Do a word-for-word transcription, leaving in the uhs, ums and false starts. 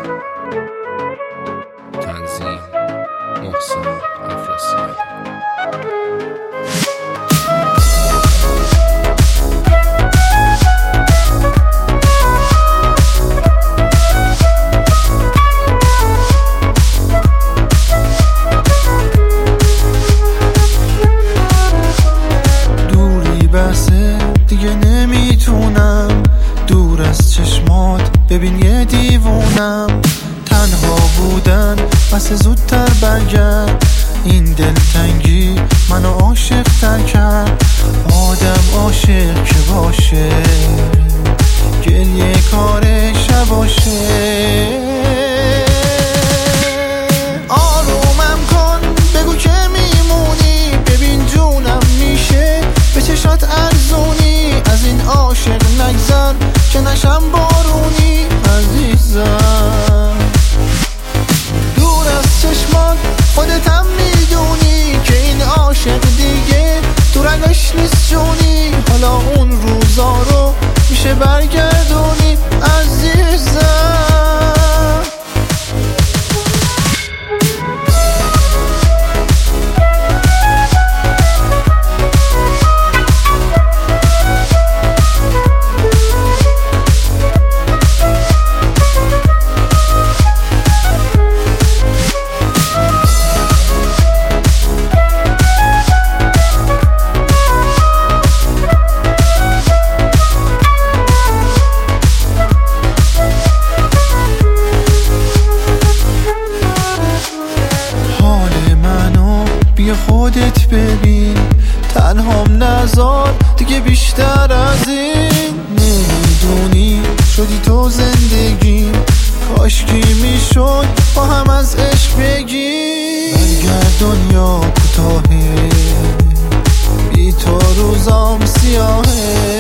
تنظیم محسن افراسیاب. دیگه نمیتونم دور از چشمات ببین یه دیوونم. تنها بودن بس زودتر برگرد، این دلتنگی منو عاشق تر کرد. آدم عاشق که باشه گریه کار شباشه. آرومم کن بگو که میمونی، ببین جونم میشه به چشات ارزونی. از این عاشق نگذر که نشم بارونی عزیزم. دور از چشمان خودتم میدونی که این عاشق دیگه تو رگش نیست جونی. حالا اون روزا رو میشه برگردونی عزیزم. بیا خودت ببین، تنهام نذار دیگه بیشتر از این. نمیدونی شدی تو زندگی، کاشکی میشد با هم از عشق بگی. برگرد دنیا کوتاهه، بی تو روزام سیاهه.